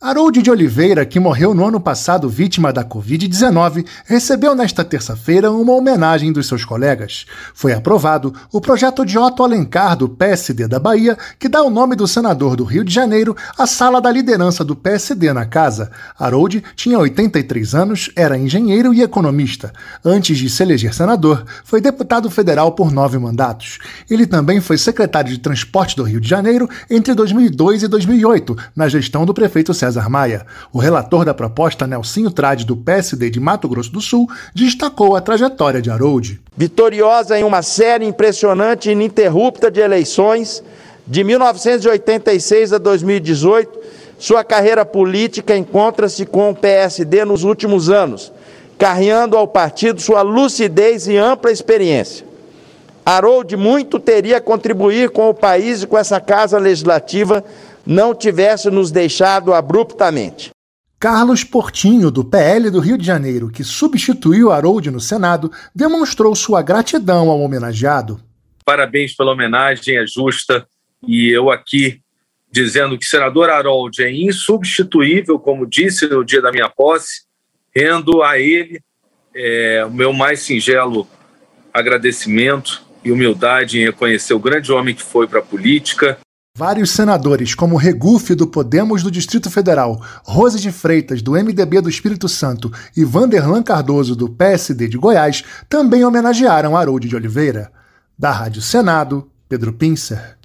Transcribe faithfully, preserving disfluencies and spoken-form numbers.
Harold de Oliveira, que morreu no ano passado vítima da covid dezenove, recebeu nesta terça-feira uma homenagem dos seus colegas. Foi aprovado o projeto de Otto Alencar, do P S D da Bahia, que dá o nome do senador do Rio de Janeiro à sala da liderança do P S D na casa. Harold tinha oitenta e três anos, era engenheiro e economista. Antes de se eleger senador, foi deputado federal por nove mandatos. Ele também foi secretário de Transporte do Rio de Janeiro entre dois mil e dois e dois mil e oito, na gestão do prefeito César Maia. O relator da proposta, Nelsinho Trade, do P S D de Mato Grosso do Sul, destacou a trajetória de Harold. Vitoriosa em uma série impressionante e ininterrupta de eleições, de mil novecentos e oitenta e seis a dois mil e dezoito, sua carreira política encontra-se com o P S D nos últimos anos, carreando ao partido sua lucidez e ampla experiência. Harold muito teria a contribuir com o país e com essa Casa Legislativa não tivesse nos deixado abruptamente. Carlos Portinho, do P L do Rio de Janeiro, que substituiu Harold no Senado, demonstrou sua gratidão ao homenageado. Parabéns pela homenagem, é justa, e eu aqui dizendo que o senador Harold é insubstituível, como disse no dia da minha posse, rendo a ele é, o meu mais singelo agradecimento e humildade em reconhecer o grande homem que foi para a política. Vários senadores, como Regufe, do Podemos do Distrito Federal, Rose de Freitas, do M D B do Espírito Santo e Vanderlan Cardoso, do P S D de Goiás, também homenagearam Harold de Oliveira. Da Rádio Senado, Pedro Pincer.